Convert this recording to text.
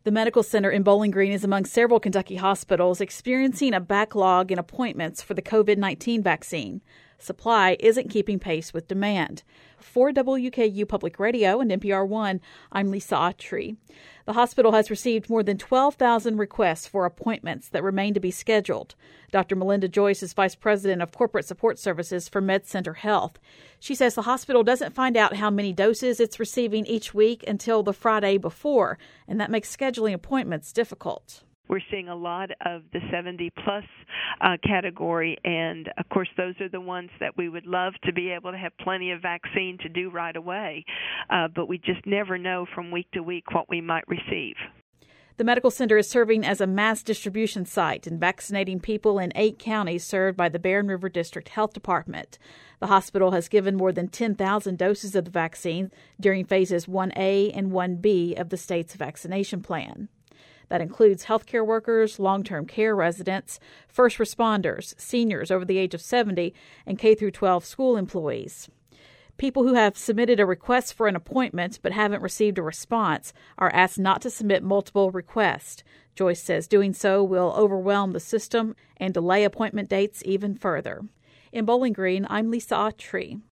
The medical center in Bowling Green is among several Kentucky hospitals experiencing a backlog in appointments for the COVID-19 vaccine. Supply isn't keeping pace with demand. For WKU Public Radio and NPR One, I'm Lisa Autry. The hospital has received more than 12,000 requests for appointments that remain to be scheduled. Dr. Melinda Joyce is Vice President of Corporate Support Services for MedCenter Health. She says the hospital doesn't find out how many doses it's receiving each week until the Friday before, and that makes scheduling appointments difficult. We're seeing a lot of the 70-plus category, and, of course, those are the ones that we would love to be able to have plenty of vaccine to do right away, but we just never know from week to week what we might receive. The medical center is serving as a mass distribution site and vaccinating people in 8 counties served by the Barren River District Health Department. The hospital has given more than 10,000 doses of the vaccine during phases 1A and 1B of the state's vaccination plan. That includes healthcare workers, long-term care residents, first responders, seniors over the age of 70, and K-12 school employees. People who have submitted a request for an appointment but haven't received a response are asked not to submit multiple requests. Joyce says doing so will overwhelm the system and delay appointment dates even further. In Bowling Green, I'm Lisa Autry.